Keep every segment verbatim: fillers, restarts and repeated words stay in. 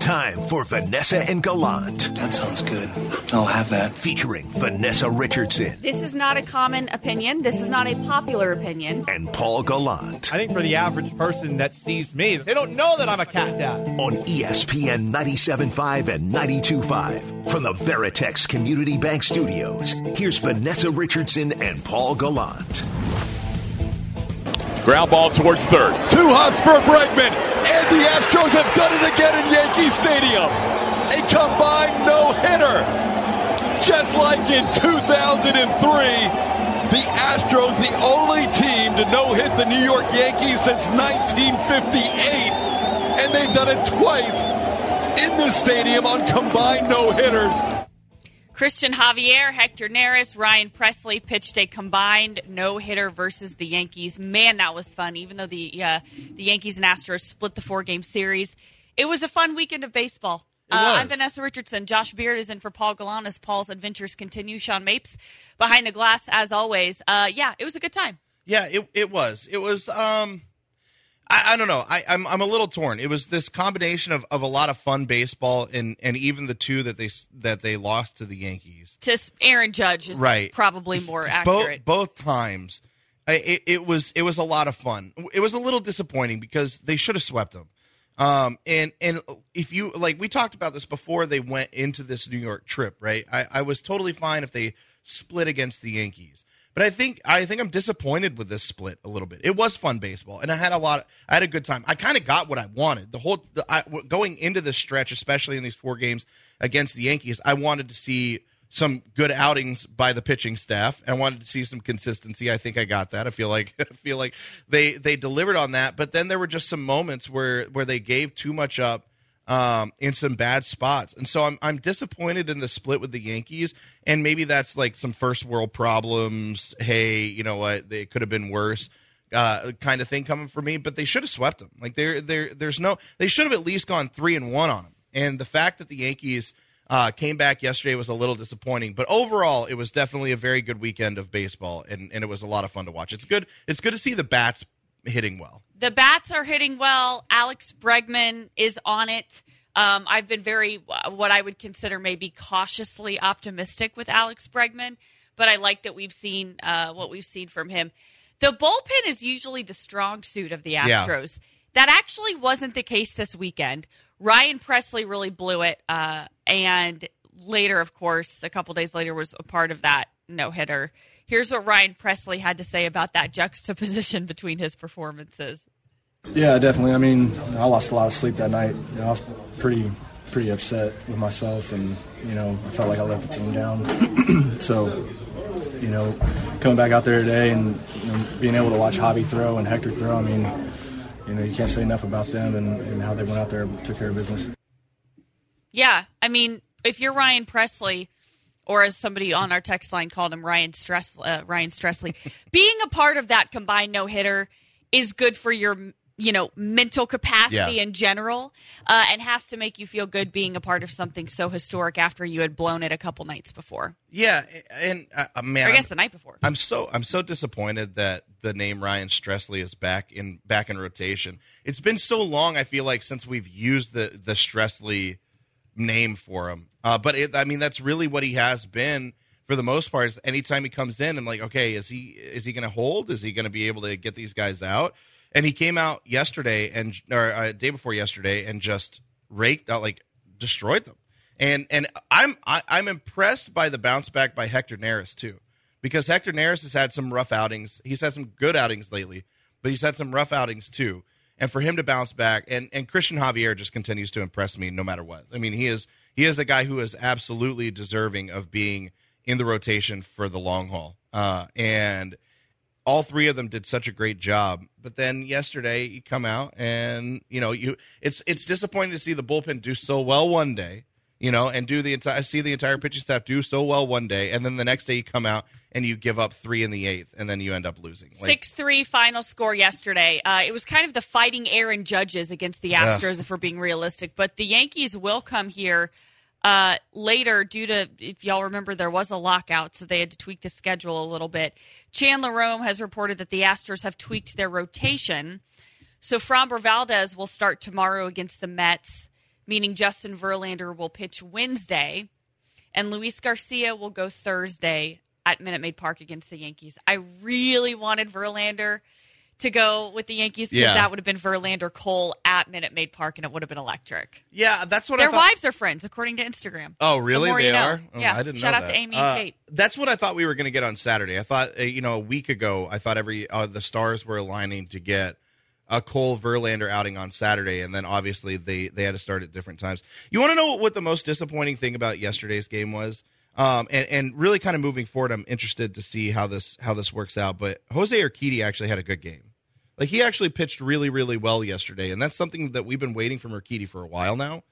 time for Vanessa and Gallant. That sounds good. I'll have that. Featuring Vanessa Richardson. This is not a common opinion. This is not a popular opinion. And Paul Gallant. I think for the average person that sees me, they don't know that I'm a cat dad. On E S P N ninety-seven point five and ninety-two point five. From the Veritex Community Bank Studios, here's Vanessa Richardson and Paul Gallant. Ground ball towards third. Two hops for Bregman. And the Astros have done it again in Yankee Stadium. A combined no-hitter. Just like in two thousand three, the Astros, the only team to no-hit the New York Yankees since nineteen fifty-eight. And they've done it twice in this stadium on combined no-hitters. Christian Javier, Hector Neris, Ryan Presley pitched a combined no-hitter versus the Yankees. Man, that was fun. Even though the uh, the Yankees and Astros split the four-game series, it was a fun weekend of baseball. Uh, I'm Vanessa Richardson. Josh Beard is in for Paul Gallant as Paul's adventures continue. Sean Mapes behind the glass as always. Uh, yeah, it was a good time. Yeah, it it was. It was. Um, I, I don't know. I, I'm I'm a little torn. It was this combination of, of a lot of fun baseball and, and even the two that they that they lost to the Yankees. To Aaron Judge is right. probably more accurate. Both, both times, I, it, it was it was a lot of fun. It was a little disappointing because they should have swept them. Um, and and if you like, we talked about this before they went into this New York trip, right? I, I was totally fine if they split against the Yankees. But I think I think I'm disappointed with this split a little bit. It was fun baseball, and I had a lot. Of, I had a good time. I kind of got what I wanted. The whole the, I, going into this stretch, especially in these four games against the Yankees, I wanted to see some good outings by the pitching staff. I wanted to see some consistency. I think I got that. I feel like I feel like they they delivered on that. But then there were just some moments where where they gave too much up. Um, in some bad spots. And so I'm I'm disappointed in the split with the Yankees, and maybe that's like some first world problems. Hey, you know what? They could have been worse, uh, kind of thing coming for me. But they should have swept them. Like there there there's no. They should have at least gone three and one on them. And the fact that the Yankees uh, came back yesterday was a little disappointing. But overall, it was definitely a very good weekend of baseball, and, and it was a lot of fun to watch. It's good. It's good to see the bats hitting well. The bats are hitting well. Alex Bregman is on it. Um, I've been very, what I would consider maybe cautiously optimistic with Alex Bregman, but I like that we've seen uh, what we've seen from him. The bullpen is usually the strong suit of the Astros. Yeah. That actually wasn't the case this weekend. Ryan Presley really blew it, uh, and later, of course, a couple days later, was a part of that no-hitter. Here's what Ryan Presley had to say about that juxtaposition between his performances. Yeah, definitely. I mean, I lost a lot of sleep that night. You know, I was pretty pretty upset with myself, and, you know, I felt like I let the team down. So, you know, coming back out there today and, you know, being able to watch Javi throw and Hector throw, I mean, you know, you can't say enough about them and, and how they went out there and took care of business. Yeah, I mean, if you're Ryan Presley, or as somebody on our text line called him, Ryan Stress, uh, Ryan Stressley, being a part of that combined no-hitter is good for your, you know, mental capacity yeah. in general, uh, and has to make you feel good being a part of something so historic after you had blown it a couple nights before. Yeah, and uh, man, or I guess I'm, the night before. I'm so I'm so disappointed that the name Ryan Stressley is back in back in rotation. It's been so long, I feel like, since we've used the the Stressley name for him. Uh, but it, I mean, that's really what he has been for the most part. Is anytime he comes in, I'm like, okay, is he is he going to hold? Is he going to be able to get these guys out? And he came out yesterday and or uh, day before yesterday and just raked out, like destroyed them. And and I'm I, I'm impressed by the bounce back by Hector Neris too, because Hector Neris has had some rough outings. He's had some good outings lately, but he's had some rough outings too. And for him to bounce back, and, and Christian Javier just continues to impress me no matter what. I mean, he is he is a guy who is absolutely deserving of being in the rotation for the long haul. Uh, and all three of them did such a great job. But then yesterday, you come out and you know you it's it's disappointing to see the bullpen do so well one day, you know, and do the entire see the entire pitching staff do so well one day, and then the next day you come out and you give up three in the eighth, and then you end up losing. Like, six three final score yesterday. Uh, it was kind of the fighting Aaron Judges against the Astros, uh. if we're being realistic. But the Yankees will come here uh, later due to, if y'all remember, there was a lockout, so they had to tweak the schedule a little bit. Chandler Rome has reported that the Astros have tweaked their rotation. So Framber Valdez will start tomorrow against the Mets. meaning Justin Verlander will pitch Wednesday, and Luis Garcia will go Thursday at Minute Maid Park against the Yankees. I really wanted Verlander to go with the Yankees because Yeah. that would have been Verlander Cole at Minute Maid Park, and it would have been electric. Yeah, that's what Their I thought. wives are friends, according to Instagram. Oh, The really? more They you know. are? Oh, Yeah. I didn't Shout know out that. to Amy Uh, and Kate. That's what I thought we were going to get on Saturday. I thought, uh, you know, a week ago, I thought every uh, the stars were aligning to get a Cole Verlander outing on Saturday, and then obviously they, they had to start at different times. You want to know what the most disappointing thing about yesterday's game was? Um, and, and really kind of moving forward, I'm interested to see how this how this works out. But Jose Urquidy actually had a good game. Like, he actually pitched really, really well yesterday, and that's something that we've been waiting from Urquidy for a while now.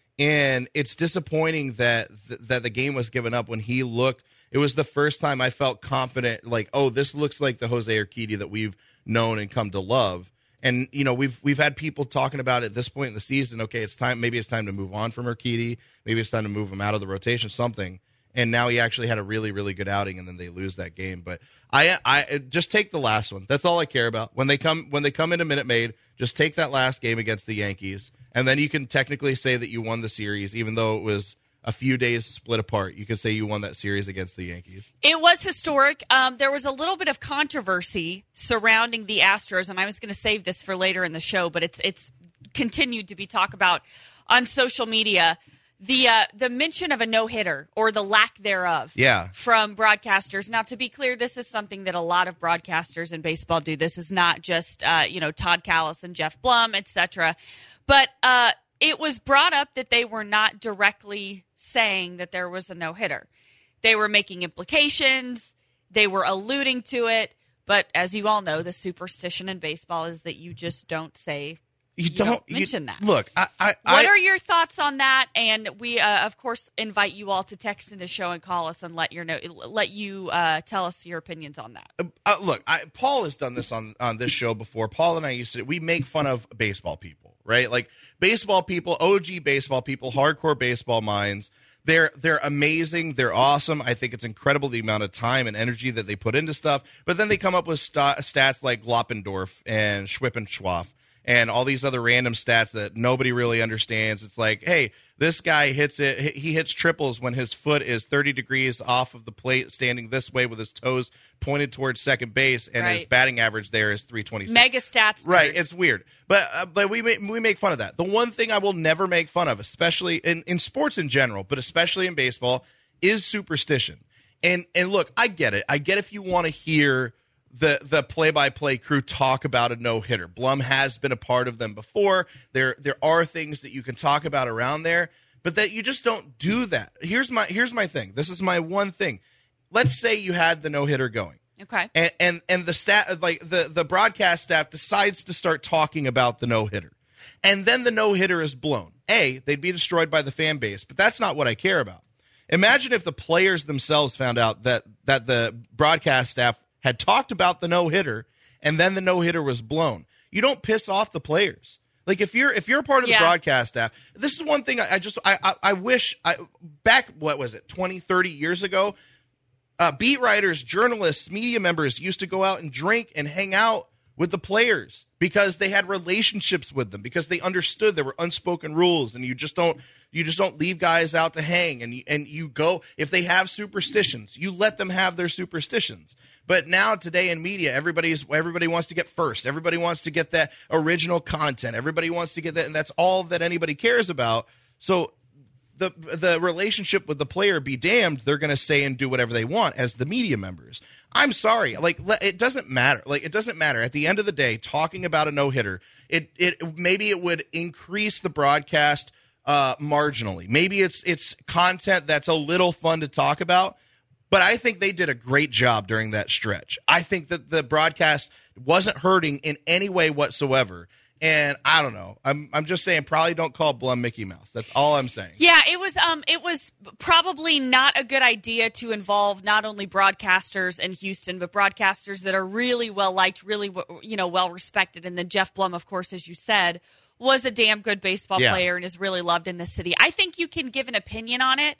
And it's disappointing that th- that the game was given up when he looked. It was the first time I felt confident, like, oh, this looks like the Jose Urquidy that we've known and come to love. And, you know, we've we've had people talking about at this point in the season, okay, it's time, maybe it's time to move on from Urquidy. Maybe it's time to move him out of the rotation, something. And now he actually had a really, really good outing, and then they lose that game. But I, I just take the last one. That's all I care about. When they come, when they come into Minute Maid, just take that last game against the Yankees, and then you can technically say that you won the series, even though it was a few days split apart. You could say you won that series against the Yankees. It was historic. Um, there was a little bit of controversy surrounding the Astros, and I was going to save this for later in the show, but it's it's continued to be talked about on social media. The uh, the mention of a no-hitter or the lack thereof Yeah. from broadcasters. Now, to be clear, this is something that a lot of broadcasters in baseball do. This is not just uh, you know Todd Callis and Jeff Blum, et cetera. But uh, it was brought up that they were not directly saying that there was a no-hitter. They were making implications. They were alluding to it. But as you all know, the superstition in baseball is that you just don't say You, You don't, don't you- mention that. Look, I, I, What I, are your thoughts on that? And we, uh, of course, invite you all to text in the show and call us and let your know, let you uh, tell us your opinions on that. Uh, look, I, Paul has done this on, on this show before. Paul and I used to, we make fun of baseball people, right? Like baseball people, O G baseball people, hardcore baseball minds. They're they're amazing. They're awesome. I think it's incredible the amount of time and energy that they put into stuff. But then they come up with st- stats like Gloppendorf and Schwippenschwaff and all these other random stats that nobody really understands. It's like, hey, this guy hits it. He hits triples when his foot is thirty degrees off of the plate, standing this way with his toes pointed towards second base, and his Right. batting average there is three twenty-six. Mega stats. Right, nerds. it's weird, but uh, but we make, we make fun of that. The one thing I will never make fun of, especially in, in sports in general, but especially in baseball, is superstition. And and look, I get it. I get if you want to hear the the play by play crew talk about a no hitter. Blum has been a part of them before. There there are things that you can talk about around there, but that you just don't do that. Here's my here's my thing. This is my one thing. Let's say you had the no hitter going. Okay. And and and the stat like the, the broadcast staff decides to start talking about the no hitter. And then the no hitter is blown. A, they'd be destroyed by the fan base, but that's not what I care about. Imagine if the players themselves found out that that the broadcast staff had talked about the no hitter and then the no hitter was blown. You don't piss off the players. Like if you're if you're a part of the Yeah. broadcast staff, this is one thing I, I just I, I I wish I back what was it twenty, thirty years ago. Uh, beat writers, journalists, media members used to go out and drink and hang out with the players because they had relationships with them, because they understood there were unspoken rules, and you just don't you just don't leave guys out to hang, and you, and you go if they have superstitions, you let them have their superstitions. But now today in media, everybody's everybody wants to get first. Everybody wants to get that original content. Everybody wants to get that, and that's all that anybody cares about. So the the relationship with the player be damned, they're going to say and do whatever they want as the media members. I'm sorry, like it doesn't matter. Like it doesn't matter. At the end of the day, talking about a no hitter, it it maybe it would increase the broadcast uh, marginally. Maybe it's it's content that's a little fun to talk about. But I think they did a great job during that stretch. I think that the broadcast wasn't hurting in any way whatsoever. And I don't know. I'm I'm just saying, probably don't call Blum Mickey Mouse. That's all I'm saying. Yeah, it was um it was probably not a good idea to involve not only broadcasters in Houston, but broadcasters that are really well liked, really you know well respected. And then Jeff Blum, of course, as you said, was a damn good baseball Yeah. player and is really loved in the city. I think you can give an opinion on it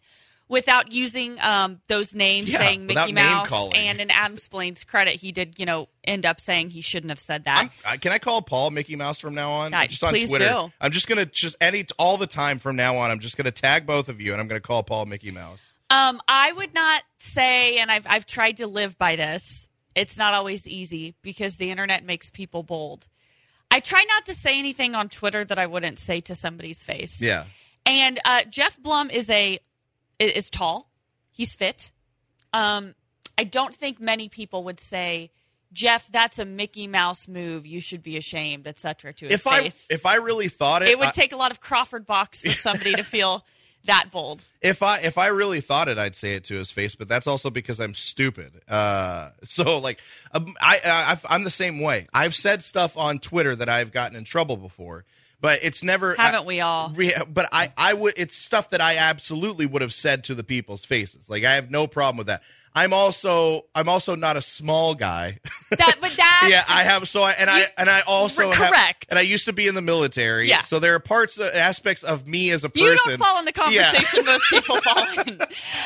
without using um, those names, Yeah, saying without Mickey name Mouse. calling. And in Adam Splain's credit, he did, you know, end up saying he shouldn't have said that. I'm, I, can I call Paul Mickey Mouse from now on? Yeah, just on please Twitter. do. I'm just gonna just any all the time from now on. I'm just gonna tag both of you, and I'm gonna call Paul Mickey Mouse. Um, I would not say, and I've I've tried to live by this. It's not always easy because the internet makes people bold. I try not to say anything on Twitter that I wouldn't say to somebody's face. Yeah. And uh, Jeff Blum is a is tall. He's fit. Um, I don't think many people would say, Jeff, that's a Mickey Mouse move. You should be ashamed, et cetera, to his If face. I if I really thought it, it would I, take a lot of Crawford Box for somebody to feel that bold. If I if I really thought it, I'd say it to his face. But that's also because I'm stupid. Uh, so like, um, I, I I'm the same way. I've said stuff on Twitter that I've gotten in trouble before, but it's never Haven't I, we all? Re, but I I would. It's stuff that I absolutely would have said to the people's faces. Like I have no problem with that. I'm also I'm also not a small guy. That, but that yeah, I have. So I and You- I and I also have, correct. and I used to be in the military. Yeah. So there are parts, uh, aspects of me as a person. You don't fall in the Yeah. conversation most people fall in.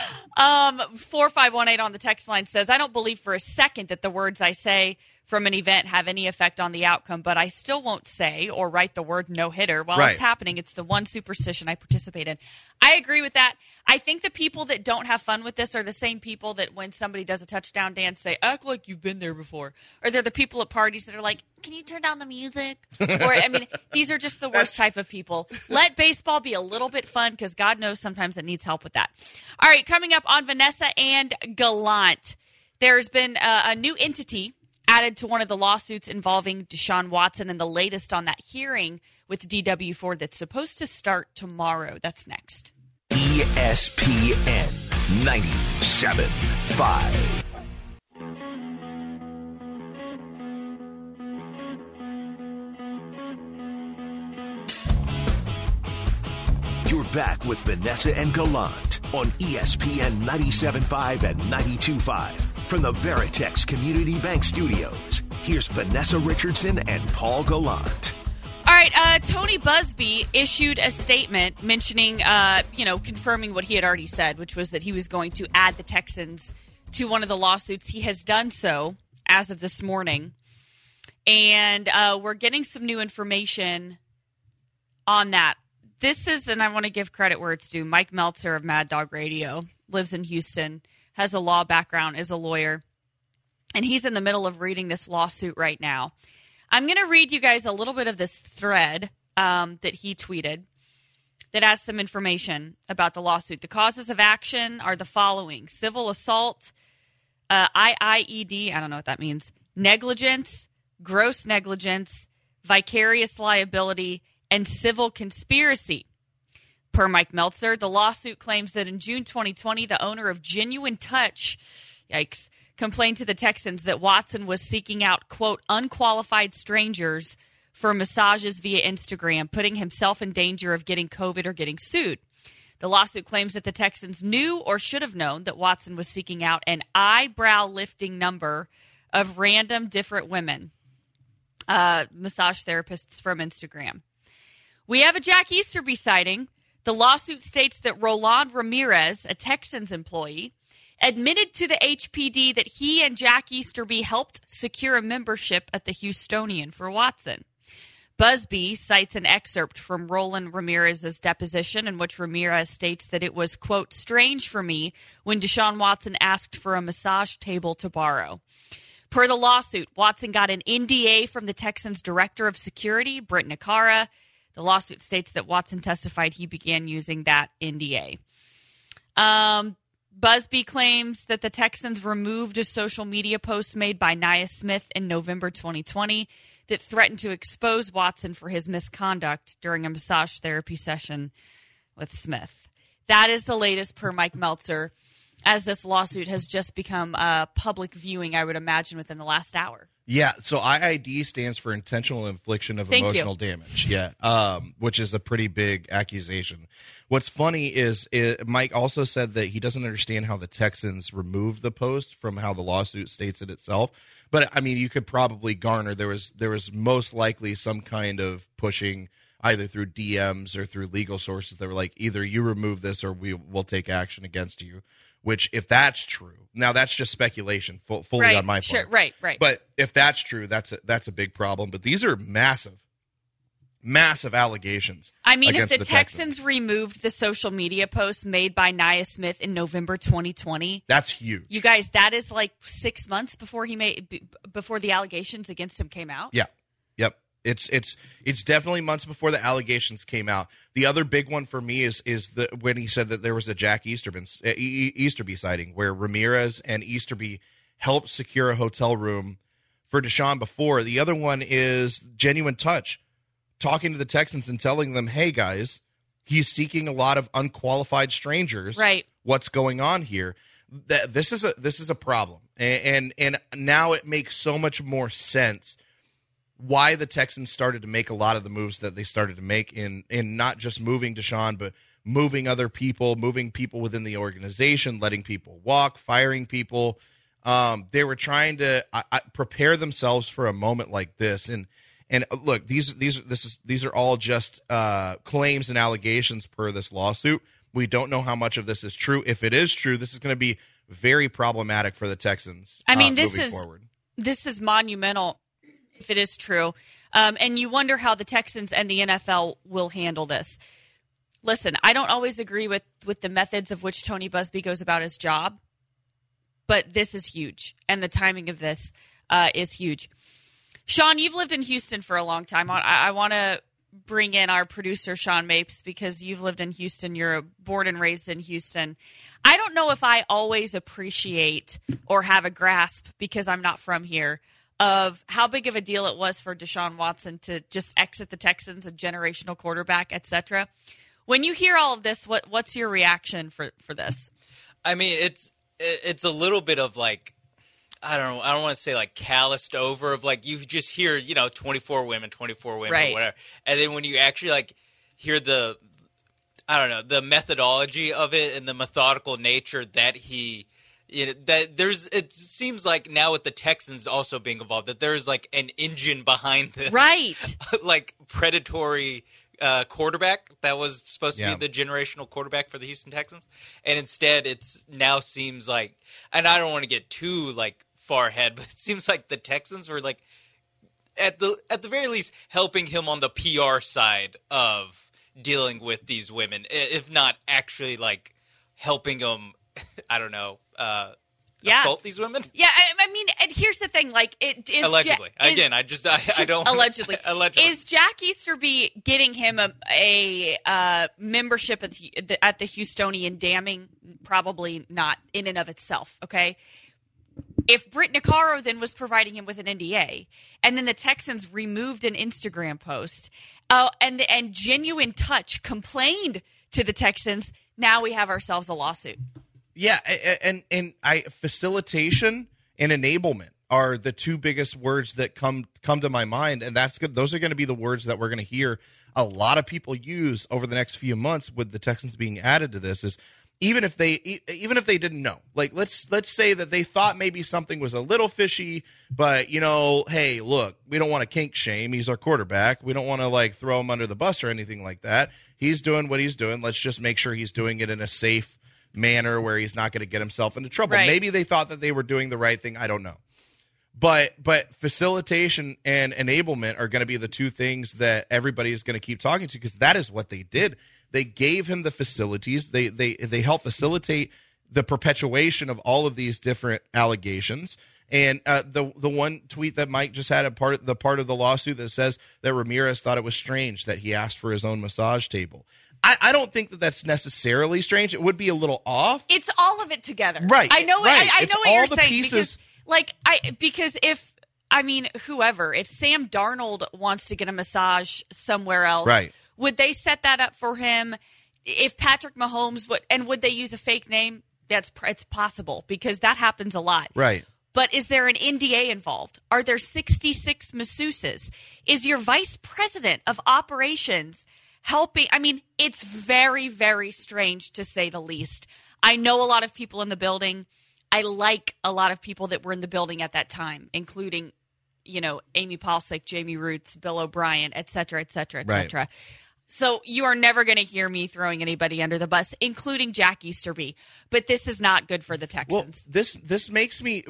Um, four five one eight on the text line says, I don't believe for a second that the words I say from an event have any effect on the outcome, but I still won't say or write the word no-hitter while Right. it's happening. It's the one superstition I participate in. I agree with that. I think the people that don't have fun with this are the same people that when somebody does a touchdown dance say, act like you've been there before. Or they're the people at parties that are like, can you turn down the music? Or, I mean, these are just the worst type of people. Let baseball be a little bit fun because God knows sometimes it needs help with that. All right, coming up on Vanessa and Gallant, there's been a, a new entity added to one of the lawsuits involving Deshaun Watson, and the latest on that hearing with D W four that's supposed to start tomorrow. That's next. E S P N ninety-seven point five. You're back with Vanessa and Gallant on E S P N ninety-seven point five and ninety-two point five. From the Veritex Community Bank Studios, here's Vanessa Richardson and Paul Gallant. All right, uh, Tony Busby issued a statement mentioning, uh, you know, confirming what he had already said, which was that he was going to add the Texans to one of the lawsuits. He has done so as of this morning. And uh, we're getting some new information on that. This is, and I want to give credit where it's due, Mike Meltzer of Mad Dog Radio, lives in Houston, has a law background, is a lawyer, and he's in the middle of reading this lawsuit right now. I'm going to read you guys a little bit of this thread um, that he tweeted that has some information about the lawsuit. The causes of action are the following: civil assault, uh, I I E D, I don't know what that means, negligence, gross negligence, vicarious liability, and civil conspiracy. Per Mike Meltzer, the lawsuit claims that in June twenty twenty, the owner of Genuine Touch, yikes, complained to the Texans that Watson was seeking out, quote, unqualified strangers for massages via Instagram, putting himself in danger of getting COVID or getting sued. The lawsuit claims that the Texans knew or should have known that Watson was seeking out an eyebrow-lifting number of random different women, uh, massage therapists from Instagram. We have a Jack Easterby sighting. The lawsuit states that Roland Ramirez, a Texans employee, admitted to the H P D that he and Jack Easterby helped secure a membership at the Houstonian for Watson. Busby cites an excerpt from Roland Ramirez's deposition in which Ramirez states that it was, quote, strange for me when Deshaun Watson asked for a massage table to borrow. Per the lawsuit, Watson got an N D A from the Texans' director of security, Britt Nicara. The lawsuit states that Watson testified he began using that N D A. Um, Busby claims that the Texans removed a social media post made by Nia Smith in November twenty twenty that threatened to expose Watson for his misconduct during a massage therapy session with Smith. That is the latest per Mike Meltzer, as this lawsuit has just become a public viewing, I would imagine, within the last hour. Yeah, so I I D stands for intentional infliction of Thank emotional you. damage. Yeah, um, which is a pretty big accusation. What's funny is, is Mike also said that he doesn't understand how the Texans removed the post from how the lawsuit states it itself. But I mean, you could probably garner there was there was most likely some kind of pushing either through D Ms or through legal sources that were like, either you remove this or we will take action against you. Which, if that's true, now that's just speculation, full, fully right, on my part. Sure, right, right. But if that's true, that's a, that's a big problem. But these are massive, massive allegations. I mean, if the, the Texans, Texans removed the social media posts made by Nia Smith in November twenty twenty, that's huge. You guys, that is like six months before he made b- before the allegations against him came out. Yeah, yep. It's it's it's definitely months before the allegations came out. The other big one for me is is the when he said that there was a Jack Easterby Easterby sighting where Ramirez and Easterby helped secure a hotel room for Deshaun before. The other one is Genuine Touch talking to the Texans and telling them, "Hey guys, he's seeking a lot of unqualified strangers. Right? What's going on here?" That this is a this is a problem, and and, and now it makes so much more sense why the Texans started to make a lot of the moves that they started to make in in not just moving Deshaun, but moving other people, moving people within the organization, letting people walk, firing people. Um, they were trying to I, I, prepare themselves for a moment like this. And and look, these these this is these are all just uh, claims and allegations per this lawsuit. We don't know how much of this is true. If it is true, this is going to be very problematic for the Texans. I mean, uh, this moving is forward. This is monumental. If it is true. Um, and you wonder how the Texans and the N F L will handle this. Listen, I don't always agree with, with the methods of which Tony Busby goes about his job, but this is huge, and the timing of this uh, is huge. Sean, you've lived in Houston for a long time. I, I want to bring in our producer, Sean Mapes, because you've lived in Houston. You're born and raised in Houston. I don't know if I always appreciate or have a grasp, because I'm not from here, of how big of a deal it was for Deshaun Watson to just exit the Texans, a generational quarterback, et cetera. When you hear all of this, what what's your reaction for, for this? I mean, it's it's a little bit of like, I don't know, I don't want to say like calloused over of like, you just hear, you know, twenty-four women, twenty-four women, right, whatever. And then when you actually like hear the, I don't know, the methodology of it and the methodical nature that he You know, that there's, it seems like now with the Texans also being involved, that there's like an engine behind this, right? Like predatory uh, quarterback that was supposed to yeah. be the generational quarterback for the Houston Texans, and instead it's now seems like, and I don't want to get too like far ahead, but it seems like the Texans were like at the at the very least helping him on the P R side of dealing with these women, if not actually like helping him. I don't know. Uh, yeah. Assault these women? Yeah, I, I mean, and here's the thing: like, it is allegedly. Ja- is, Again, I just I, I don't allegedly. allegedly Is Jack Easterby getting him a, a uh, membership at the, at the Houstonian damning? Probably not in and of itself. Okay. If Britt Nicaro then was providing him with an N D A, and then the Texans removed an Instagram post, uh, and the, and Genuine Touch complained to the Texans, now we have ourselves a lawsuit. Yeah, and and I facilitation and enablement are the two biggest words that come come to my mind, and that's good. Those are going to be the words that we're going to hear a lot of people use over the next few months with the Texans being added to this. Is even if they even if they didn't know, like let's let's say that they thought maybe something was a little fishy, but you know, hey, look, we don't want to kink shame. He's our quarterback. We don't want to like throw him under the bus or anything like that. He's doing what he's doing. Let's just make sure he's doing it in a safe manner where he's not going to get himself into trouble. Right. Maybe they thought that they were doing the right thing. I don't know. But but facilitation and enablement are going to be the two things that everybody is going to keep talking to, because that is what they did. They gave him the facilities. They they they helped facilitate the perpetuation of all of these different allegations. And uh, the the one tweet that Mike just had, a part of the part of the lawsuit that says that Ramirez thought it was strange that he asked for his own massage table. I, I don't think that that's necessarily strange. It would be a little off. It's all of it together, right? I know. Right. I, I it's know what all you're the saying. Pieces. Because, like, I because if I mean whoever, if Sam Darnold wants to get a massage somewhere else, right? Would they set that up for him? If Patrick Mahomes would, and would they use a fake name? That's it's possible, because that happens a lot, right? But is there an N D A involved? Are there sixty-six masseuses? Is your vice president of operations helping? I mean, it's very, very strange, to say the least. I know a lot of people in the building. I like a lot of people that were in the building at that time, including you know, Amy Palcic, Jamie Roots, Bill O'Brien, et cetera, et cetera, et Right. cetera. So you are never going to hear me throwing anybody under the bus, including Jack Easterby. But this is not good for the Well, Texans. this this makes me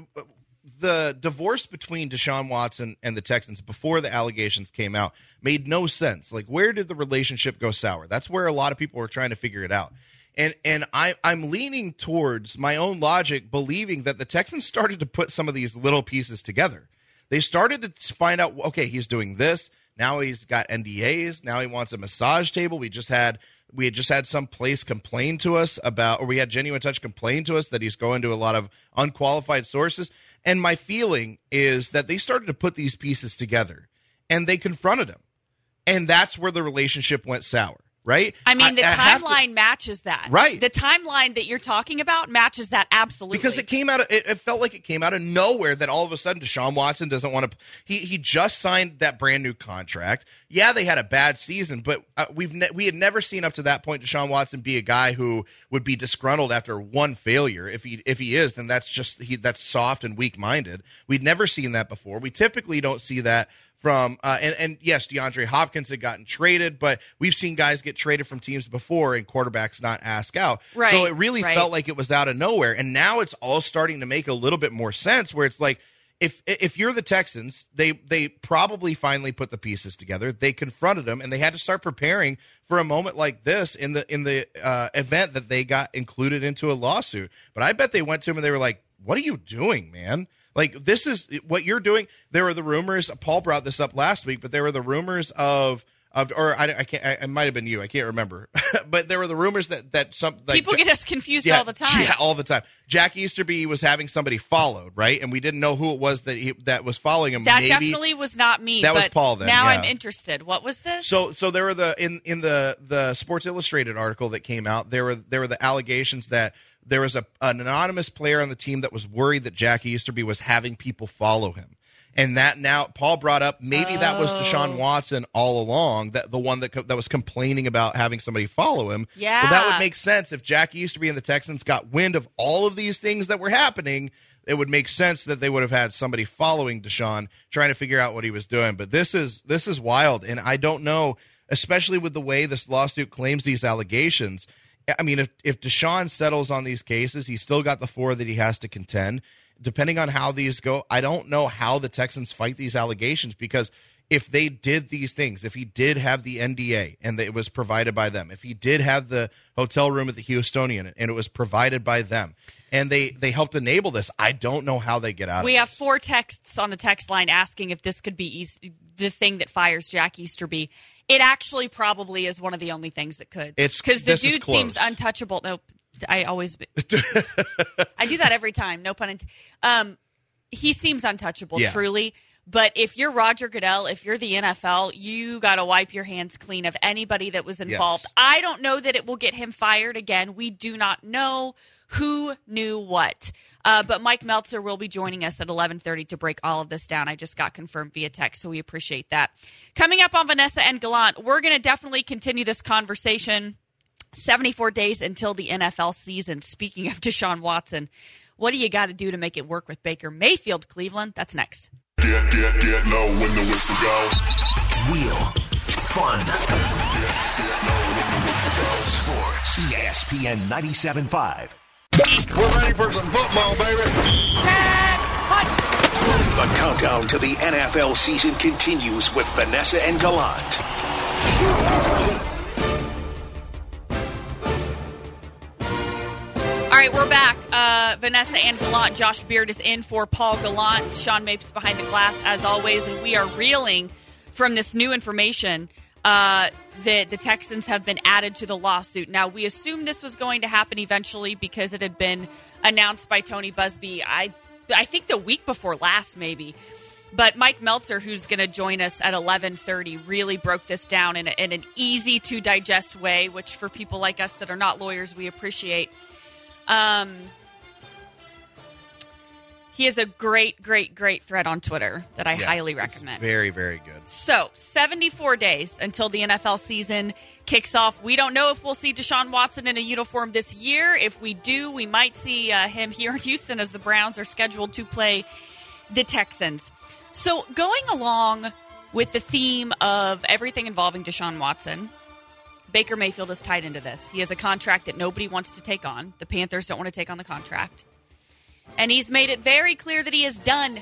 the divorce between Deshaun Watson and the Texans before the allegations came out made no sense. Like, where did the relationship go sour? That's where a lot of people were trying to figure it out. And and I, I'm leaning towards my own logic, believing that the Texans started to put some of these little pieces together. They started to find out, okay, he's doing this. Now he's got N D As. Now he wants a massage table. We just had we had just had some place complain to us about, or we had Genuine Touch complain to us that he's going to a lot of unqualified sources. And my feeling is that they started to put these pieces together, and they confronted him, and that's where the relationship went sour. Right? I mean, the I have to- timeline matches that. Right. The timeline that you're talking about matches that absolutely. Because it came out of, it, it felt like it came out of nowhere that all of a sudden Deshaun Watson doesn't want to, he he just signed that brand new contract. Yeah, they had a bad season, but uh, we've ne- we had never seen up to that point Deshaun Watson be a guy who would be disgruntled after one failure. If he if he is, then that's just, he that's soft and weak-minded. We'd never seen that before. We typically don't see that from, uh, and, and yes, DeAndre Hopkins had gotten traded, but we've seen guys get traded from teams before and quarterbacks not ask out. Right, So it really right. felt like it was out of nowhere. And now it's all starting to make a little bit more sense, where it's like, if if you're the Texans, they they probably finally put the pieces together. They confronted him, and they had to start preparing for a moment like this in the in the uh, event that they got included into a lawsuit. But I bet they went to him and they were like, "What are you doing, man? Like, this is what you're doing." There were the rumors. Paul brought this up last week, but there were the rumors of. Of, or I, I can't. I, it might have been you. I can't remember. But there were the rumors that that some like, People get us confused yeah, all the time. Yeah, all the time. Jack Easterby was having somebody followed, right? And we didn't know who it was that he, that was following him. That Maybe, definitely was not me. That was but Paul then, Now yeah. I'm interested. What was this? So, so there were the in in the the Sports Illustrated article that came out. There were there were the allegations that there was a an anonymous player on the team that was worried that Jack Easterby was having people follow him. And that now Paul brought up maybe that was Deshaun Watson all along, that the one that co- that was complaining about having somebody follow him. Yeah. Well, that would make sense if Jack Easterby and the Texans got wind of all of these things that were happening. It would make sense that they would have had somebody following Deshaun, trying to figure out what he was doing. But this is this is wild, and I don't know, especially with the way this lawsuit claims these allegations. I mean, if if Deshaun settles on these cases, he's still got the four that he has to contend. Depending on how these go, I don't know how the Texans fight these allegations, because if they did these things, if he did have the N D A and it was provided by them, if he did have the hotel room at the Houstonian and it was provided by them, and they, they helped enable this, I don't know how they get out we of have this. four texts on the text line asking if this could be East, the thing that fires Jack Easterby. It actually probably is one of the only things that could. It's- because the this is dude seems close. untouchable. Nope. I always I do that every time. No pun intended. Um, he seems untouchable, Yeah. truly. But if you're Roger Goodell, if you're the N F L, you got to wipe your hands clean of anybody that was involved. Yes. I don't know that it will get him fired again. We do not know who knew what. Uh, but Mike Meltzer will be joining us at eleven thirty to break all of this down. I just got confirmed via text, so we appreciate that. Coming up on Vanessa and Gallant, we're going to definitely continue this conversation. seventy-four days until the N F L season. Speaking of Deshaun Watson, what do you got to do to make it work with Baker Mayfield, Cleveland? That's next. Get, get, get low when the whistle go. Real fun. Get, get low when the whistle go. Sports. E S P N ninety-seven point five. We're ready for some football, baby. The countdown to the N F L season continues with Vanessa and Gallant. All right, we're back. Uh, Vanessa and Gallant. Josh Beard is in for Paul Gallant. Sean Mapes behind the glass, as always, and we are reeling from this new information uh, that the Texans have been added to the lawsuit. Now, we assumed this was going to happen eventually because it had been announced by Tony Busby, I, I think the week before last, maybe. But Mike Meltzer, who's going to join us at eleven thirty, really broke this down in, a, in an easy-to-digest way, which for people like us that are not lawyers, we appreciate. Um, he has a great, great, great thread on Twitter that I Yeah, highly it's recommend. Very, very good. So, seventy-four days until the N F L season kicks off. We don't know if we'll see Deshaun Watson in a uniform this year. If we do, we might see uh, him here in Houston as the Browns are scheduled to play the Texans. So going along with the theme of everything involving Deshaun Watson, Baker Mayfield is tied into this. He has a contract that nobody wants to take on. The Panthers don't want to take on the contract. And he's made it very clear that he is done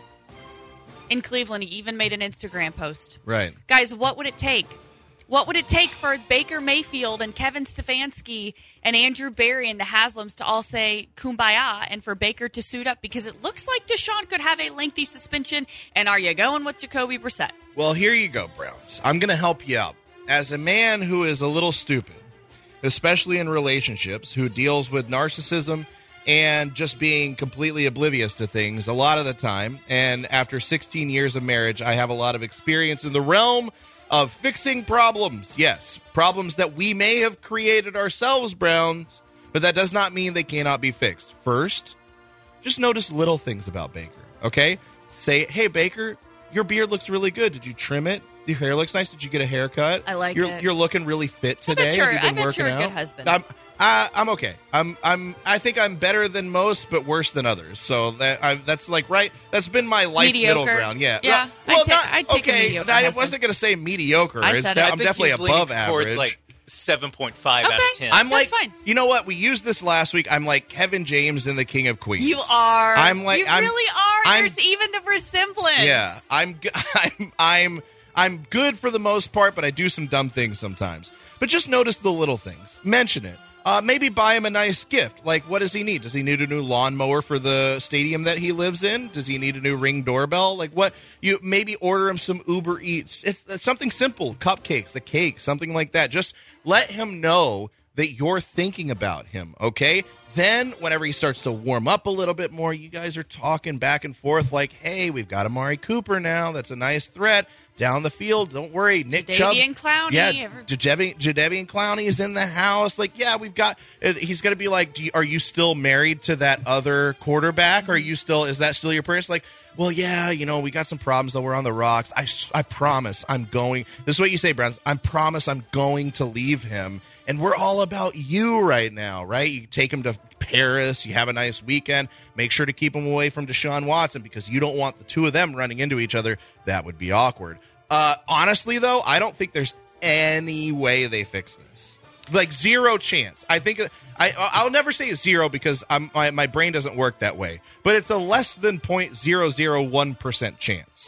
in Cleveland. He even made an Instagram post. Right. Guys, what would it take? What would it take for Baker Mayfield and Kevin Stefanski and Andrew Berry and the Haslams to all say kumbaya and for Baker to suit up? Because it looks like Deshaun could have a lengthy suspension. And are you going with Jacoby Brissett? Well, here you go, Browns. I'm going to help you out. As a man who is a little stupid, especially in relationships, who deals with narcissism and just being completely oblivious to things a lot of the time, and after sixteen years of marriage, I have a lot of experience in the realm of fixing problems. Yes, problems that we may have created ourselves, Browns, but that does not mean they cannot be fixed. First, just notice little things about Baker, okay? Say, hey, Baker, your beard looks really good. Did you trim it? Your hair looks nice. Did you get a haircut? I like you're, it. You're looking really fit today. I bet you're, Have you I been bet you're a working good out? husband. I'm, I, I'm okay. I'm, I'm, I think I'm better than most, but worse than others. So that I, that's like right. That's been my life Mediocre. middle ground. Yeah. Yeah, Well, I'd ta- not, I'd take a okay. mediocre I husband. wasn't going to say mediocre. I It's said de- it. I'm I think definitely he's above leaning average. towards like seven point five Okay. out of ten. I'm That's like, fine. you know what? We used this last week. I'm like Kevin James in The King of Queens. You are. I'm like, you I'm- really are. I'm- There's even the resemblance. Yeah, I'm, g- I'm, I'm, I'm good for the most part, but I do some dumb things sometimes. But just notice the little things. Mention it. Uh, maybe buy him a nice gift. Like, what does he need? Does he need a new lawnmower for the stadium that he lives in? Does he need a new Ring doorbell? Like, what? You maybe order him some Uber Eats. It's, it's something simple, cupcakes, a cake, something like that. Just let him know that you're thinking about him. Okay. Then, whenever he starts to warm up a little bit more, you guys are talking back and forth like, hey, we've got Amari Cooper now. That's a nice threat down the field. Don't worry. Nick Chubb. Jadeveon Clowney. Yeah, Every- Jadeveon Jadeveon Clowney is in the house. Like, yeah, we've got – he's going to be like, Do you, are you still married to that other quarterback? Are you still – is that still your person? Like, well, yeah, you know, we got some problems, though. We're on the rocks. I, I promise I'm going – this is what you say, Browns. I promise I'm going to leave him. And we're all about you right now, right? You take him to Paris. You have a nice weekend. Make sure to keep him away from Deshaun Watson because you don't want the two of them running into each other. That would be awkward. Uh, honestly, though, I don't think there's any way they fix this. Like, zero chance. I think I, I'll never say zero because I'm, my, my brain doesn't work that way. But it's a less than zero point zero zero one percent chance.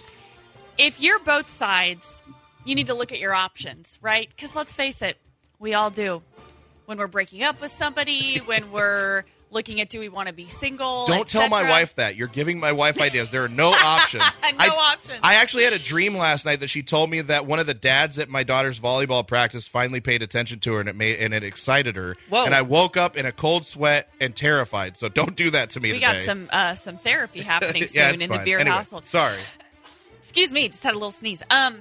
If you're both sides, you need to look at your options, right? Because let's face it, we all do. When we're breaking up with somebody, when we're looking at do we want to be single, Don't et tell my cetera. wife that. You're giving my wife ideas. There are no options. No I, options. I actually had a dream last night that she told me that one of the dads at my daughter's volleyball practice finally paid attention to her, and it made and it excited her. Whoa. And I woke up in a cold sweat and terrified. So don't do that to me We today. got some uh, some therapy happening soon yeah, it's in the fine. Beard Anyway, household. Sorry. Excuse me, just had a little sneeze. Um,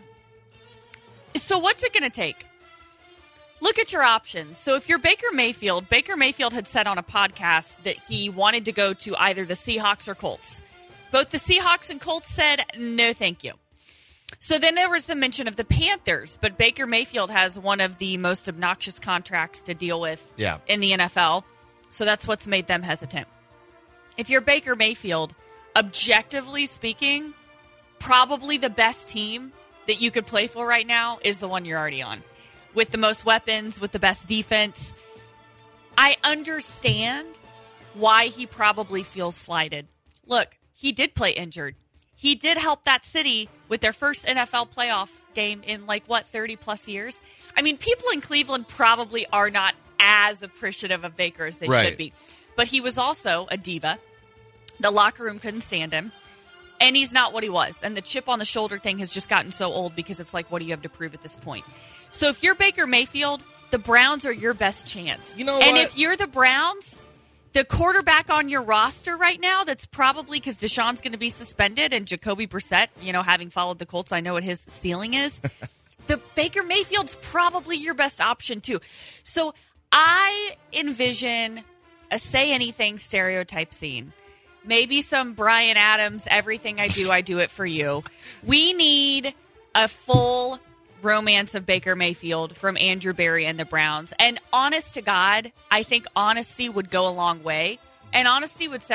so what's it going to take? Look at your options. So if you're Baker Mayfield, Baker Mayfield had said on a podcast that he wanted to go to either the Seahawks or Colts. Both the Seahawks and Colts said, no, thank you. So then there was the mention of the Panthers, but Baker Mayfield has one of the most obnoxious contracts to deal with Yeah. in the N F L. So that's what's made them hesitant. If you're Baker Mayfield, objectively speaking, probably the best team that you could play for right now is the one you're already on. With the most weapons, with the best defense. I understand why he probably feels slighted. Look, he did play injured. He did help that city with their first N F L playoff game in like, what, thirty plus years? I mean, people in Cleveland probably are not as appreciative of Baker as they Right. should be. But he was also a diva. The locker room couldn't stand him. And he's not what he was. And the chip on the shoulder thing has just gotten so old because it's like, what do you have to prove at this point? So if you're Baker Mayfield, the Browns are your best chance. You know and what? if you're the Browns, the quarterback on your roster right now, that's probably because Deshaun's going to be suspended and Jacoby Brissett, you know, having followed the Colts, I know what his ceiling is. The Baker Mayfield's probably your best option too. So I envision a say anything stereotype scene. Maybe some Bryan Adams, everything I do, I do it for you. We need a full romance of Baker Mayfield from Andrew Berry and the Browns. And honest to God, I think honesty would go a long way. And honesty would sound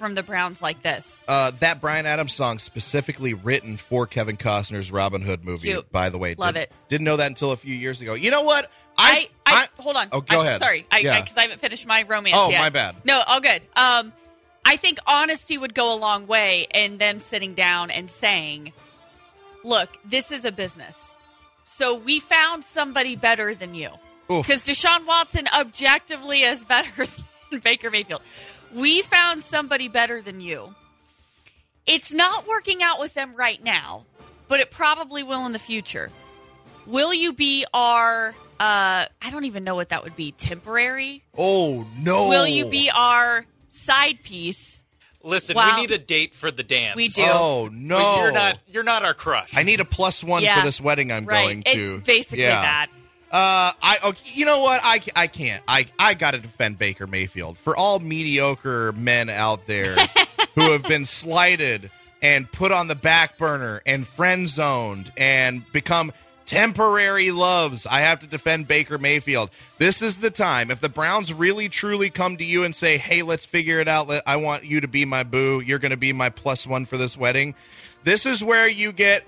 from the Browns like this. Uh, that Bryan Adams song specifically written for Kevin Costner's Robin Hood movie, Cute. by the way. Love Did, it. Didn't know that until a few years ago. You know what? I, I, I hold on. Oh, go I'm ahead. Sorry, I, Yeah. I, because I haven't finished my romance Oh, yet. my bad. No, all good. Um, I think honesty would go a long way in them sitting down and saying, look, this is a business. So we found somebody better than you. Oof. Because Deshaun Watson objectively is better than Baker Mayfield. We found somebody better than you. It's not working out with them right now, but it probably will in the future. Will you be our, uh, I don't even know what that would be, temporary? Oh, no. Will you be our side piece? Listen, Wow. we need a date for the dance. We do. Oh, no. But you're not. You're not our crush. I need a plus one Yeah. for this wedding I'm Right. going It's to. basically Yeah. that. Uh, I okay, you know what? I, I can't. I I got to defend Baker Mayfield for all mediocre men out there who have been slighted and put on the back burner and friend zoned and become temporary loves. I have to defend Baker Mayfield. This is the time. If the Browns really truly come to you and say, "Hey, let's figure it out. I want you to be my boo. You're going to be my plus one for this wedding." This is where you get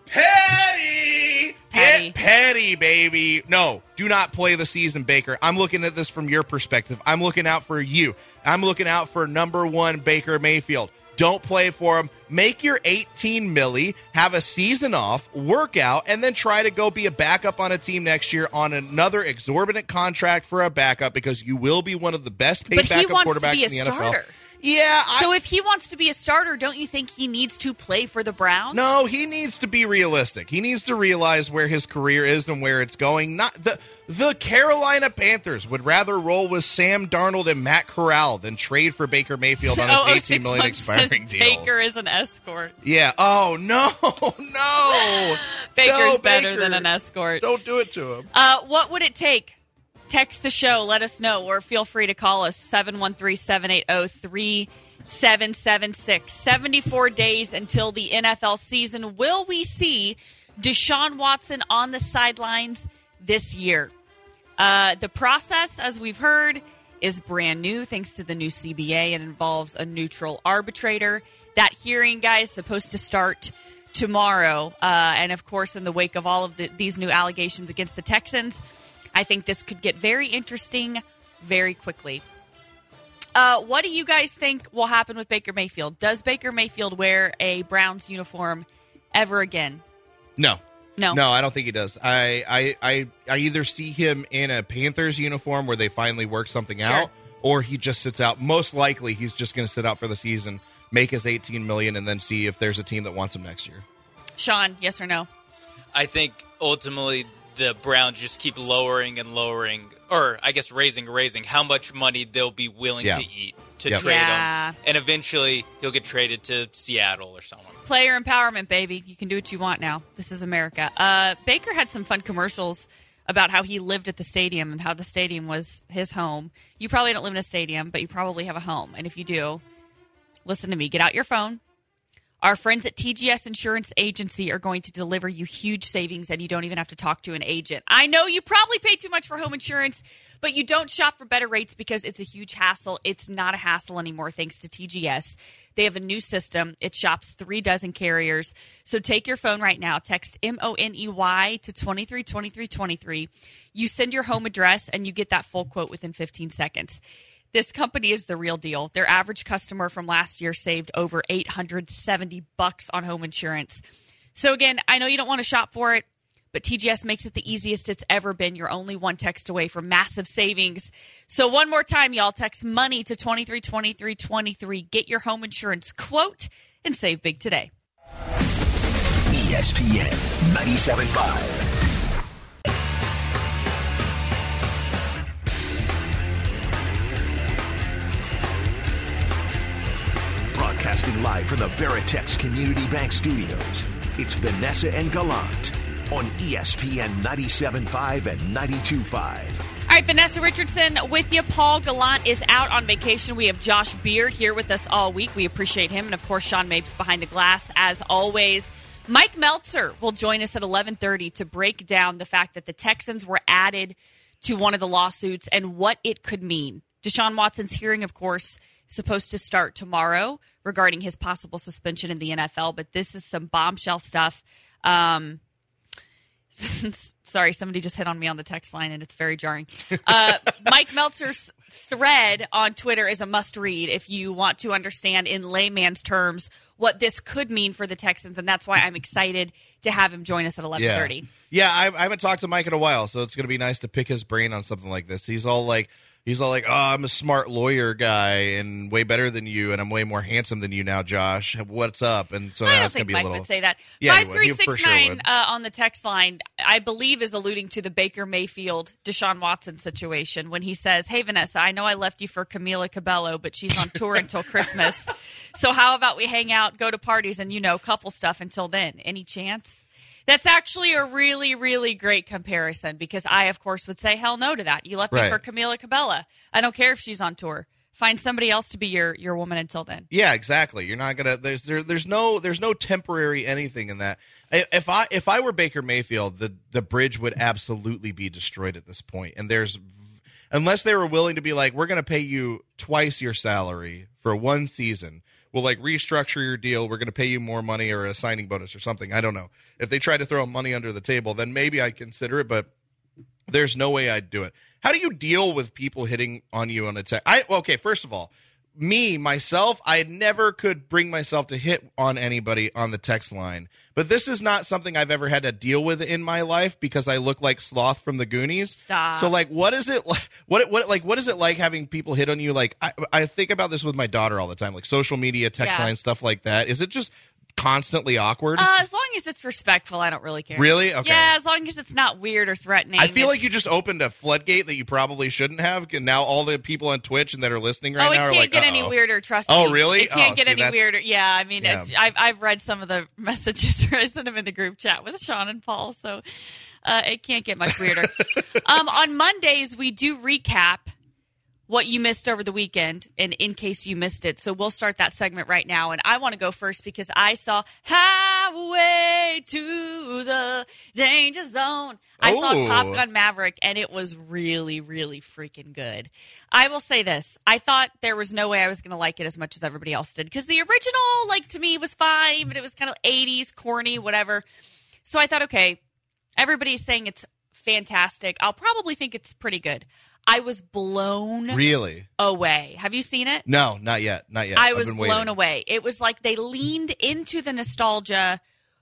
petty. Petty. Get petty, baby. No, do not play the season, Baker. I'm looking at this from your perspective. I'm looking out for you. I'm looking out for number one Baker Mayfield. Don't play for him. Make your eighteen milli, have a season off, work out, and then try to go be a backup on a team next year on another exorbitant contract for a backup because you will be one of the best paid But he backup wants to quarterbacks be a in the N F L. starter. Yeah, I, So if he wants to be a starter, don't you think he needs to play for the Browns? No, he needs to be realistic. He needs to realize where his career is and where it's going. Not the the Carolina Panthers would rather roll with Sam Darnold and Matt Corral than trade for Baker Mayfield on his oh, eighteen million six expiring months deal. says Baker is an escort. Yeah. Oh no, no. Baker's No, better Baker. than an escort. Don't do it to him. Uh, what would it take? Text the show. Let us know, or feel free to call us seven one three, seven eight zero, three seven seven six. seventy-four days until the N F L season. Will we see Deshaun Watson on the sidelines this year? Uh, the process, as we've heard, is brand new thanks to the new C B A. It involves a neutral arbitrator. That hearing, guys, is supposed to start tomorrow. Uh, and, of course, in the wake of all of the, these new allegations against the Texans, I think this could get very interesting very quickly. Uh, what do you guys think will happen with Baker Mayfield? Does Baker Mayfield wear a Browns uniform ever again? No. No. No, I don't think he does. I, I, I, I either see him in a Panthers uniform where they finally work something Sure. out, or he just sits out. Most likely, he's just going to sit out for the season, make his eighteen million dollars, and then see if there's a team that wants him next year. Sean, yes or no? I think ultimately the Browns just keep lowering and lowering, or I guess raising, raising how much money they'll be willing Yeah. to eat to Yep. trade Yeah. him, and eventually he'll get traded to Seattle or someone. Player empowerment, baby. You can do what you want now. This is America. Uh, Baker had some fun commercials about how he lived at the stadium and how the stadium was his home. You probably don't live in a stadium, but you probably have a home. And if you do, listen to me. Get out your phone. Our friends at T G S Insurance Agency are going to deliver you huge savings, and you don't even have to talk to an agent. I know you probably pay too much for home insurance, but you don't shop for better rates because it's a huge hassle. It's not a hassle anymore thanks to T G S. They have a new system. It shops three dozen carriers. So take your phone right now. Text M O N E Y to two three two three two three. You send your home address, and you get that full quote within fifteen seconds. This company is the real deal. Their average customer from last year saved over eight hundred seventy bucks on home insurance. So again, I know you don't want to shop for it, but T G S makes it the easiest it's ever been. You're only one text away from massive savings. So one more time, y'all, text money to two three two three two three. Get your home insurance quote and save big today. E S P N ninety-seven point five. Broadcasting live from the Veritex Community Bank Studios, it's Vanessa and Gallant on E S P N ninety-seven point five and ninety-two point five. All right, Vanessa Richardson with you. Paul Gallant is out on vacation. We have Josh Beard here with us all week. We appreciate him. And, of course, Sean Mapes behind the glass, as always. Mike Meltzer will join us at eleven thirty to break down the fact that the Texans were added to one of the lawsuits and what it could mean. Deshaun Watson's hearing, of course, supposed to start tomorrow regarding his possible suspension in the N F L, but this is some bombshell stuff. Um, sorry, somebody just hit on me on the text line, and it's very jarring. Uh, Mike Meltzer's thread on Twitter is a must-read if you want to understand in layman's terms what this could mean for the Texans, and that's why I'm excited to have him join us at eleven thirty. Yeah, yeah I, I haven't talked to Mike in a while, so it's going to be nice to pick his brain on something like this. He's all like, he's all like, oh, I'm a smart lawyer guy and way better than you, and I'm way more handsome than you now, Josh. What's up? And so I now don't it's going to think be Mike a little. would say that. Yeah, Five three six for sure nine would. uh, on the text line, I believe, is alluding to the Baker Mayfield Deshaun Watson situation when he says, "Hey Vanessa, I know I left you for Camila Cabello, but she's on tour until Christmas. So how about we hang out, go to parties, and you know, couple stuff until then? Any chance?" That's actually a really, really great comparison because I, of course, would say hell no to that. You left Right. me for Camila Cabello. I don't care if she's on tour. Find somebody else to be your, your woman until then. Yeah, exactly. You're not gonna. There's there, there's no there's no temporary anything in that. I- If I if I were Baker Mayfield, the the bridge would absolutely be destroyed at this point. And there's unless they were willing to be like, we're going to pay you twice your salary for one season. We'll like restructure your deal. We're going to pay you more money or a signing bonus or something. I don't know. If they try to throw money under the table, then maybe I'd consider it. But there's no way I'd do it. How do you deal with people hitting on you on a text? I well, okay, first of all, me myself, I never could bring myself to hit on anybody on the text line. But this is not something I've ever had to deal with in my life because I look like Sloth from the Goonies. Stop. So like, what is it like? What what like what is it like having people hit on you? Like I, I think about this with my daughter all the time, like social media, text Yeah. line, stuff like that. Is it just constantly awkward? Uh, as long as it's respectful, I don't really care. Really? Okay. Yeah, as long as it's not weird or threatening. I feel like It's- you just opened a floodgate that you probably shouldn't have. And now all the people on Twitch and that are listening right oh, it now are can't like, get any uh-oh. weirder. Trust Oh, me. really? It can't Oh, get see, any that's- weirder. Yeah, I mean, Yeah. It's, I've I've read some of the messages. I sent them in the group chat with Sean and Paul, so uh, it can't get much weirder. um, on Mondays, we do recap what you missed over the weekend, and in case you missed it. So we'll start that segment right now. And I want to go first because I saw Highway to the Danger Zone. I saw Oh. Top Gun Maverick, and it was really, really freaking good. I will say this. I thought there was no way I was going to like it as much as everybody else did because the original, like, to me was fine, but it was kind of eighties, corny, whatever. So I thought, okay, everybody's saying it's fantastic. I'll probably think it's pretty good. I was blown Really? away. Have you seen it? No, not yet. Not yet. I I've was been blown waiting. away. It was like they leaned into the nostalgia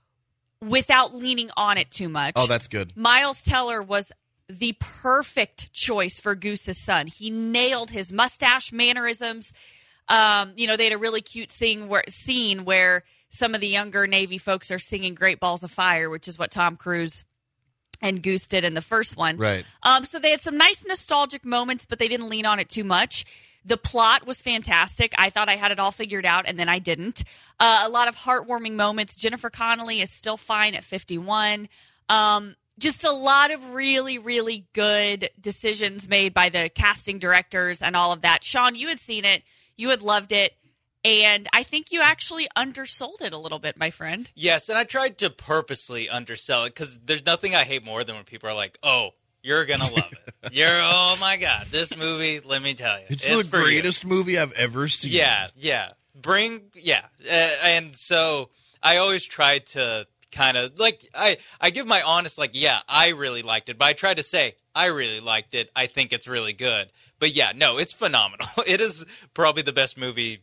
without leaning on it too much. Oh, that's good. Miles Teller was the perfect choice for Goose's son. He nailed his mustache mannerisms. Um, you know, they had a really cute scene where, scene where some of the younger Navy folks are singing Great Balls of Fire, which is what Tom Cruise and Goose did in the first one. Right. Um, so they had some nice nostalgic moments, but they didn't lean on it too much. The plot was fantastic. I thought I had it all figured out, and then I didn't. Uh, a lot of heartwarming moments. Jennifer Connelly is still fine at fifty-one. Um, just a lot of really, really good decisions made by the casting directors and all of that. Sean, you had seen it. You had loved it. And I think you actually undersold it a little bit, my friend. Yes, and I tried to purposely undersell it because there's nothing I hate more than when people are like, "Oh, you're gonna love it. You're oh my god, this movie. Let me tell you, It's, it's the for you." greatest movie I've ever seen. Yeah, yeah. Bring yeah, uh, and so I always try to kind of like I I give my honest like yeah I really liked it, but I try to say I really liked it. I think it's really good. But yeah, no, it's phenomenal. It is probably the best movie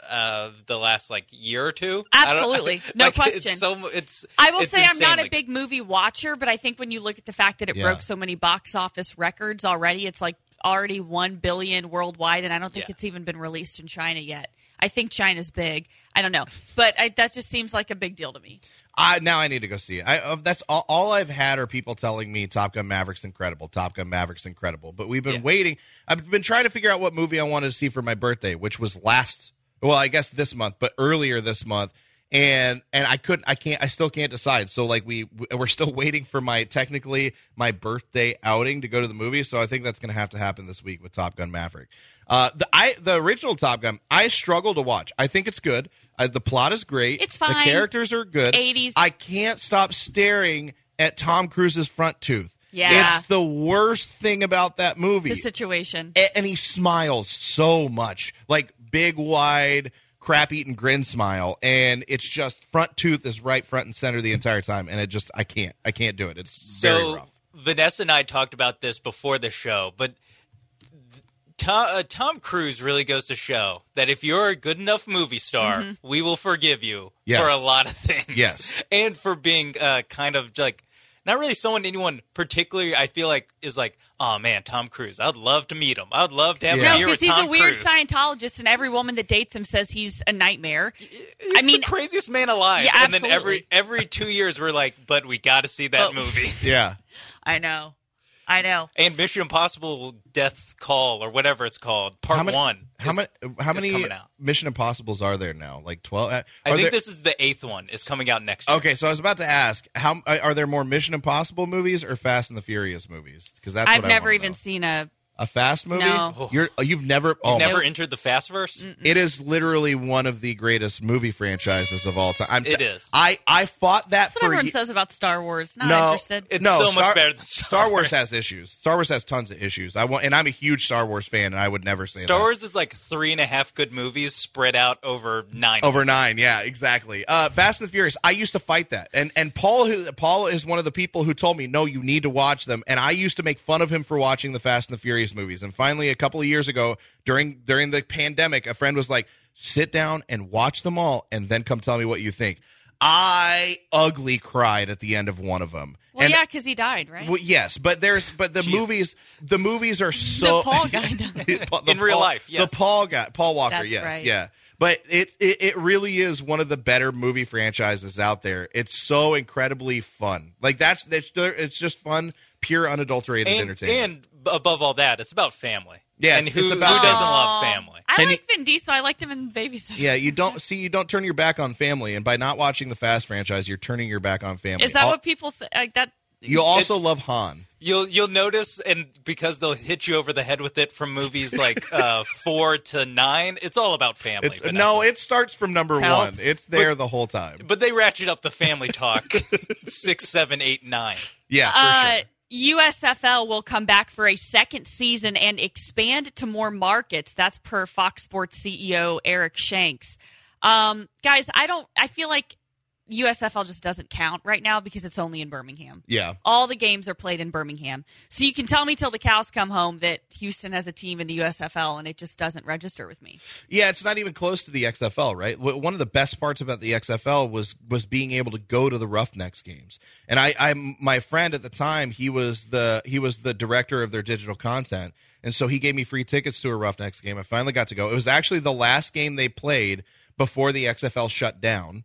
of the last like year or two. Absolutely. No like, question. It's so it's. I will it's say I'm not a insanely- big movie watcher, but I think when you look at the fact that it Yeah. broke so many box office records already, it's like already one billion worldwide, and I don't think Yeah. it's even been released in China yet. I think China's big. I don't know, but I, that just seems like a big deal to me. I now I need to go see it. I uh, that's all, all I've had are people telling me Top Gun Maverick's incredible. Top Gun Maverick's incredible. But we've been Yeah. waiting. I've been trying to figure out what movie I wanted to see for my birthday, which was last. Well, I guess this month, but earlier this month, and and I couldn't. I can't. I still can't decide. So like we we're still waiting for my technically my birthday outing to go to the movie. So I think that's going to have to happen this week with Top Gun Maverick. Uh, the I the original Top Gun, I struggle to watch. I think it's good. Uh, the plot is great. It's fine. The characters are good. eighties. I can't stop staring at Tom Cruise's front tooth. Yeah. It's the worst thing about that movie. The situation. A- and he smiles so much, like big, wide, crap-eating grin smile, and it's just front tooth is right front and center the entire time, and it just I can't I can't do it. It's very so, rough. Vanessa and I talked about this before the show, but Tom, uh, Tom Cruise really goes to show that if you're a good enough movie star, Mm-hmm. we will forgive you Yes. for a lot of things. Yes. And for being uh, kind of like, not really someone anyone particularly I feel like is like, oh man, Tom Cruise. I'd love to meet him. I'd love to have Yeah. a No, beer because with he's Tom a weird Cruise. Scientologist, and every woman that dates him says he's a nightmare. He's I mean, the craziest man alive. Yeah, and then every absolutely. every two years we're like, but we got to see that Oh. movie. Yeah. I know, I know. And Mission Impossible Death Call or whatever it's called, part How many, one. How is- many? How is many coming out. Mission Impossibles are there now? Like twelve? I think this is the eighth one. Is coming out next year. Okay, so I was about to ask, how are there more Mission Impossible movies or Fast and the Furious movies? Because that's I've what I never wanna even know. seen a. a Fast movie. No. You're you've never oh Never my- entered the Fastverse. It is literally one of the greatest movie franchises of all time. I'm It t- is. I I fought that That's what for everyone ye- says about Star Wars. Not No, interested. It's no, so much Star- better than Star, Star Wars Wars. has issues. Star Wars has tons of issues. I want, and I'm a huge Star Wars fan, and I would never say Star that. Wars is like three and a half good movies spread out over nine. Over nine, yeah, exactly. Uh, Fast and the Furious. I used to fight that, and and Paul, who, Paul is one of the people who told me, no, you need to watch them, and I used to make fun of him for watching the Fast and the Furious movies. And finally, a couple of years ago, during during the pandemic, a friend was like, sit down and watch them all, and then come tell me what you think. I ugly cried at the end of one of them. well, and, yeah, because he died, right? well, yes, but there's but the Jesus. movies the movies are so the Paul guy died. Paul- the In real Paul- life, yes. the Paul guy, Paul Walker, That's yes, right. yeah. But it, it it really is one of the better movie franchises out there. It's so incredibly fun. Like that's that's it's just fun, pure unadulterated and, entertainment. and above all that, it's about family. Yes, and who, it's about- who doesn't Aw. love family? I And liked Vin Diesel. I liked him in Babysitter. yeah, you don't see you don't turn your back on family, and by not watching the Fast franchise, you're turning your back on family. Is that Al- what people say? Like that? you also love Han? You'll you'll notice, and because they'll hit you over the head with it from movies like uh, four to nine, it's all about family. It's Vanessa. no, it starts from number Help. one. It's there the whole time. but they ratchet up the family talk six, seven, eight, nine. Yeah, for Uh, sure. U S F L will come back for a second season and expand to more markets. That's per Fox Sports C E O Eric Shanks. Um, guys, I don't. I feel like U S F L just doesn't count right now because it's only in Birmingham. Yeah. All the games are played in Birmingham. So you can tell me till the cows come home that Houston has a team in the U S F L, and it just doesn't register with me. Yeah, it's not even close to the X F L, right? W- One of the best parts about the X F L was was being able to go to the Roughnecks games. And I, I, my friend at the time, he was the he was the director of their digital content, and so he gave me free tickets to a Roughnecks game. I finally got to go. It was actually the last game they played before the X F L shut down.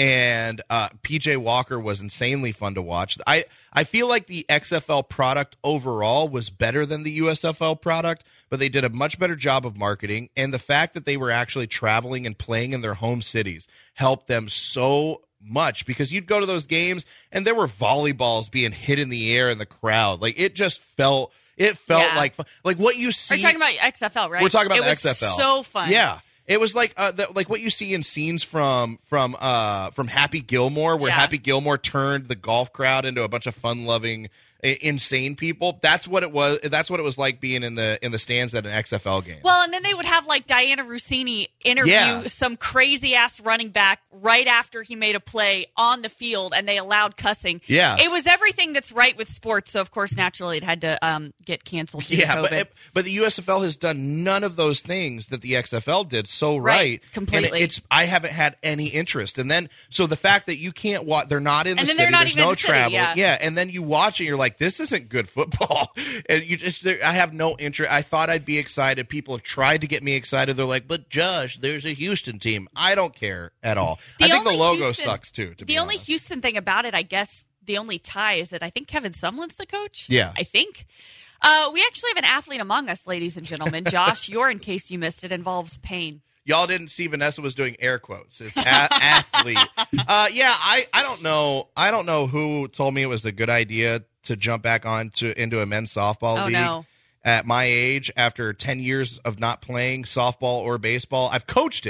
And uh, P J Walker was insanely fun to watch. I, I feel like the X F L product overall was better than the U S F L product, but they did a much better job of marketing. And the fact that they were actually traveling and playing in their home cities helped them so much, because you'd go to those games and there were volleyballs being hit in the air in the crowd. Like it just felt, it felt Yeah. like fun. Like what you see. We're talking about X F L, right? We're talking about it the was X F L. So fun. Yeah. It was like uh, the, like what you see in scenes from from uh, from Happy Gilmore, where Yeah. Happy Gilmore turned the golf crowd into a bunch of fun-loving, i- insane people. That's what it was. That's what it was like being in the in the stands at an X F L game. Well, and then they would have like Diana Rossini interview Yeah. some crazy ass running back right after he made a play on the field, and they allowed cussing. Yeah. It was everything that's right with sports. So of course, naturally, it had to um, get canceled. due to Yeah, COVID. but but the U S F L has done none of those things that the X F L did so right. Right, completely. And it's I haven't had any interest. And then so the fact that you can't watch, they're not in the And then city. they're not There's even in no the city, travel. yeah. and then you watch it, you're like, this isn't good football. And you just, there- I have no interest. I thought I'd be excited. People have tried to get me excited. They're like, but Josh, there's a Houston team. I don't care at all. The I think the only logo Houston- sucks too. To the be only honest. Houston thing about it, I guess, the only tie is that I think Kevin Sumlin's the coach. Yeah. I think. Uh, we actually have an athlete among us, ladies and gentlemen. Josh, your, in case you missed it, involves pain. Y'all didn't see Vanessa was doing air quotes. It's a- athlete. Uh, yeah, I, I don't know. I don't know who told me it was a good idea to jump back on to into a men's softball Oh, league no. at my age after ten years of not playing softball or baseball. I've coached it for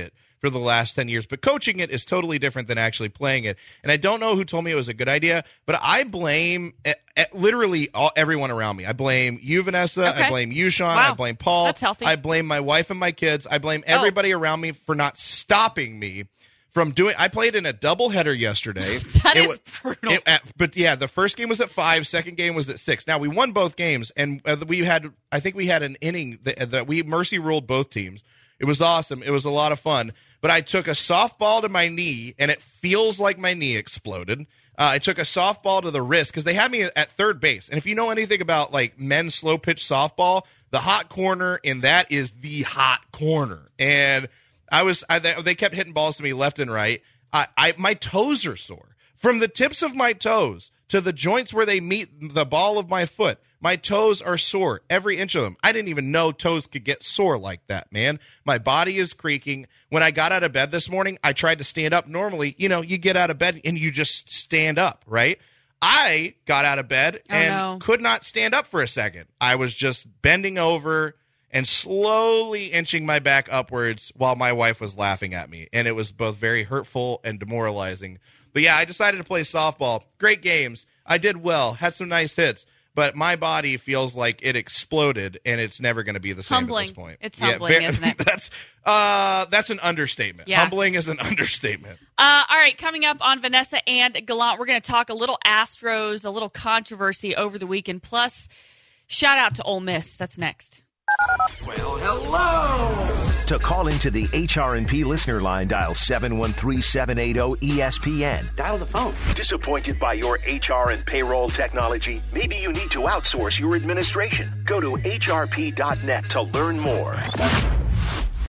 for the last ten years, but coaching it is totally different than actually playing it. And I don't know who told me it was a good idea, but I blame uh, uh, literally all, everyone around me. I blame you, Vanessa. Okay. I blame you, Sean. Wow. I blame Paul. That's healthy. I blame my wife and my kids. I blame everybody oh. around me for not stopping me from doing. I played in a doubleheader yesterday. That it is was, brutal. It, at, but yeah, the first game was at five, second game was at six. Now we won both games, and uh, we had, I think we had an inning that, that we mercy ruled both teams. It was awesome. It was a lot of fun. But I took a softball to my knee, and it feels like my knee exploded. Uh, I took a softball to the wrist because they had me at third base. And if you know anything about like men's slow pitch softball, the hot corner in that is the hot corner. And I was, I, they kept hitting balls to me left and right. I, I, my toes are sore from the tips of my toes to the joints where they meet the ball of my foot. My toes are sore, every inch of them. I didn't even know toes could get sore like that, man. My body is creaking. When I got out of bed this morning, I tried to stand up. Normally, you know, you get out of bed and you just stand up, right? I got out of bed oh, and no. could not stand up for a second. I was just bending over and slowly inching my back upwards while my wife was laughing at me. And it was both very hurtful and demoralizing. But yeah, I decided to play softball. Great games. I did well, had some nice hits. But my body feels like it exploded, and it's never going to be the same humbling. At this point. It's yeah, humbling, very, isn't it? That's uh, that's an understatement. Yeah. Humbling is an understatement. Uh, all right, coming up on Vanessa and Gallant, we're going to talk a little Astros, a little controversy over the weekend. Plus, shout out to Ole Miss. That's next. Well, hello. To call into the H R and P listener line, dial seven one three, seven eight zero, E S P N. Dial the phone. Disappointed by your H R and payroll technology? Maybe you need to outsource your administration. Go to H R P dot net to learn more.